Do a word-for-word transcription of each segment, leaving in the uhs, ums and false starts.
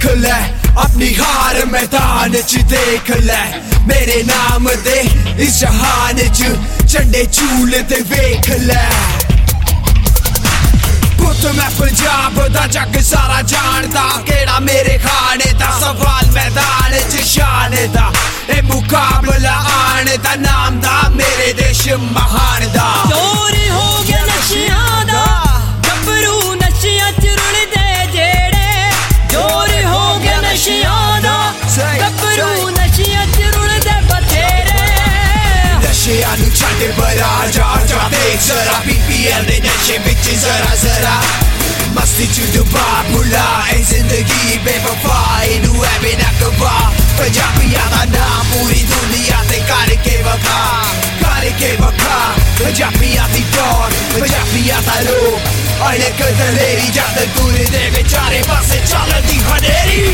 ले अपनी हार मैदान च देख ले मेरे नाम दे इस जहान च झंडे झूल ते वेख ले पुत मैं पंजाब दा जग सारा जानदा केड़ा मेरे खाने दा सवाल मैदान च शान दा ए मुकाबला आन दा नाम दा मेरे देश महान दा चोरी हो गया नशियां दा गबरू नशियां च रुलदे जेड़े चोरी हो गया नशियां दा गबरू नशियां च रुलदे बथेरे नशियां नू छड्ड बरा जा जा देख जरा पीपीएल दे नशे विच जरा जरा मस्ती च डुबा भुला ए जिंदगी बेवफा इनू ऐ ना कवा पंजाबियां दा नाम पूरी दुनिया ते करके वखा करके वखा पंजाबियां दी डॉन पंजाबियां दा लोक अड़े कदलेरी जद दूर दे बेचारे पासे चलदी हनेरी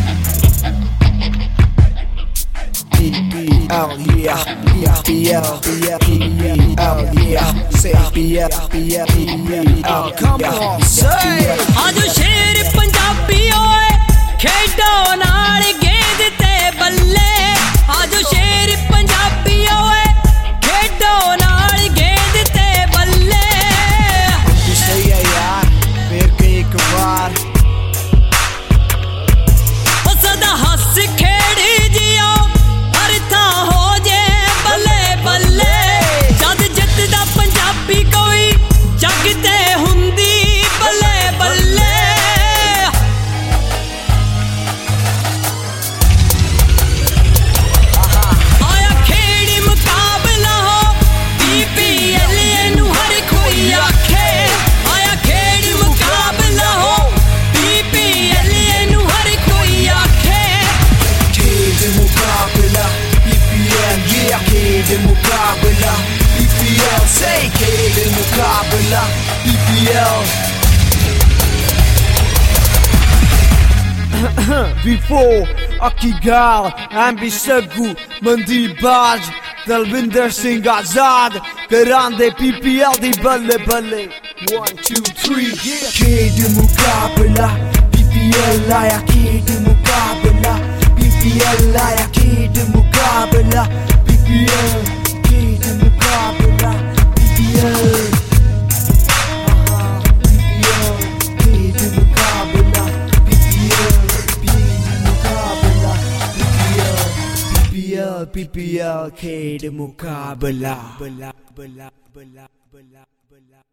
P P L yeah P P L yeah P P L yeah say P P L P P L come on say आजो शेर पंजाबी ओए खेडो नाल गेंद ते बल्ले आजो शेर पंजाबी ओए खेडो नाल गेंद ते बल्ले सही है यार फिर के एक बार ओ सदा हंस खेड़ जियो हर था हो जे बल्ले बल्ले जद जितदा पंजाबी कोई जग ते हुंदी बल्ले बल्ले आया खेड़ी मुकाबला हो पीपीएल नू हर कोई आखे आया खेड़ी मुकाबला हो पीपीएल नू हर कोई आखे खेड मुकाबला P P L yeah खेड मुकाबला P P L say खेड मुकाबला P P L Before Akigal Ambissagu Mandibaj Dalvinder Singh Azad Karande P P L di balle balle One, two, three, yeah Khed Mukabala P P L aaya Khed Mukabala P P L aaya Khed Mukabala P P L Khed Mukabala P P L P P L खेड मुकाबला बला बला बला बला बला